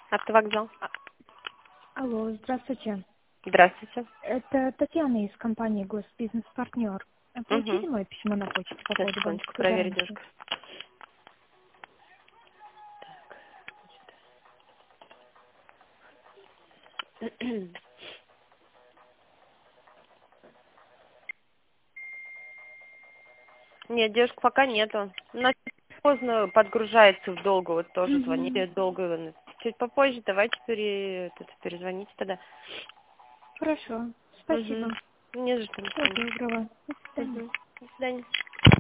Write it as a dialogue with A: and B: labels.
A: Автовокзал.
B: Алло, здравствуйте.
A: Здравствуйте.
B: Это Татьяна из компании Госбизнес-партнер. Получили
A: Угу.
B: мое письмо на почту по
A: Сейчас,
B: поводу
A: секундочку,
B: банковской
A: проверить
B: гарантии?
A: девушка. Нет, девушка пока нету. У нас поздно подгружается в долгу, вот тоже
B: Угу.
A: звонили долго. Чуть попозже давайте перезвоните тогда.
B: Хорошо, спасибо.
A: Угу. Не за что.
B: Всего доброго. До свидания.
A: Угу. До свидания.